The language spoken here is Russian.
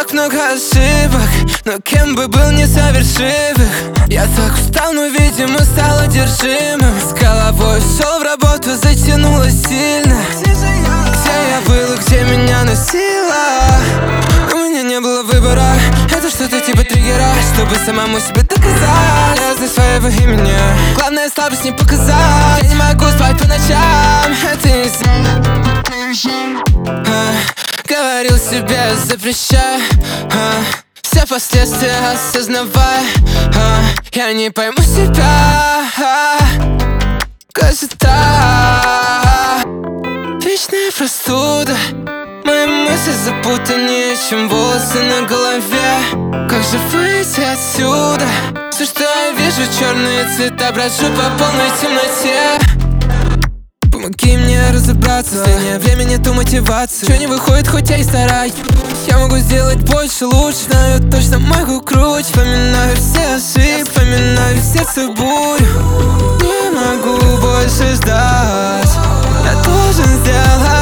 так много ошибок, но кем бы был, не совершив их. Я так устал, но, видимо, стал одержимым. С головой шел в работу, затянулось сильно. Где я был и где меня носило? У меня не было выбора. Это что-то типа триггера, чтобы самому себе доказать. Я знаю своего имени. Главное слабость не показать. Я не могу спать по ночам. Это не говорил себе, запрещай все последствия осознавай. Я не пойму себя. Кажется, так. Вечная простуда. Мои мысли запутаннее, чем волосы на голове. Как же выйти отсюда? Все, что я вижу, черные цвета. Брожу по полной темноте. Помоги мне разобраться. В последнее время нету мотивации. Чё не выходит, хоть я и стараюсь. Я могу сделать больше, лучше. Знаю точно, могу круче. Вспоминаю все ошибки, вспоминаю в сердце бурю. Не могу больше ждать. Я должен сделать